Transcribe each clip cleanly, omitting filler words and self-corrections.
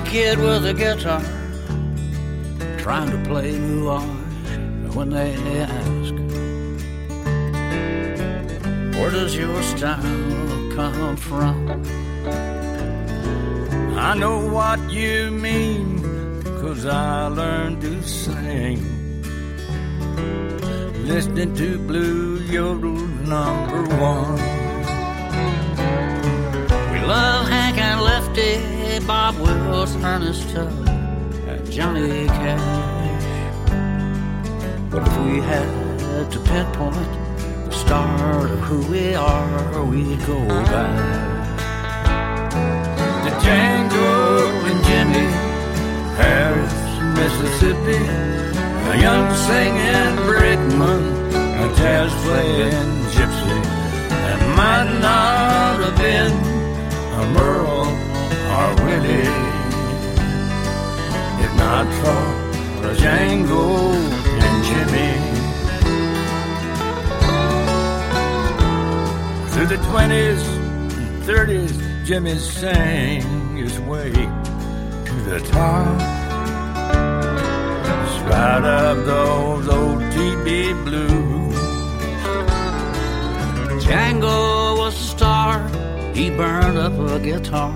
kid with a guitar trying to play nuage when they ask, where does your style come from? I know what you mean, 'cause I learned to sing listening to Blue Yodel #1. We love Hank and Lefty, Bob Wills, Ernest Tubb, and Johnny Cash. But if we had to pinpoint the start of who we are, we'd go back to Django and Jimmy, Harris, Mississippi, a young singing brakeman, a jazz playing gypsy. That might not have been a Merle or Willie, if not for Django and Jimmy. Through the 20s and 30s, Jimmy sang his way to the top. In spite of those old TB blues, Django was a star. He burned up a guitar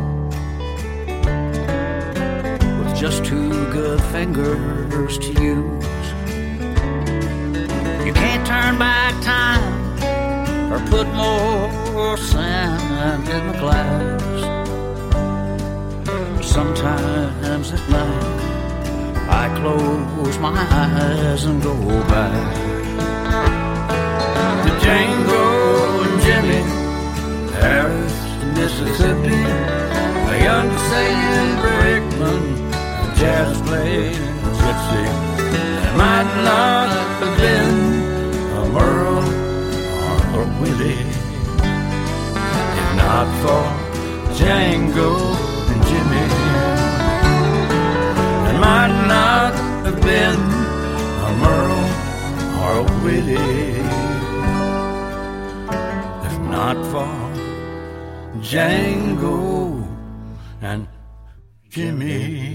with just 2 good fingers to use. You can't turn back time or put more sand in the glass. Sometimes at night I close my eyes and go back to Django and Jimmy, Harris, Mississippi, a young singing brakeman, a jazz playing gypsy. It might not have been a Merle or Willie, if not for Django and Jimmy. It might not have been a Merle or a Willie, if not for Django and Jimmy.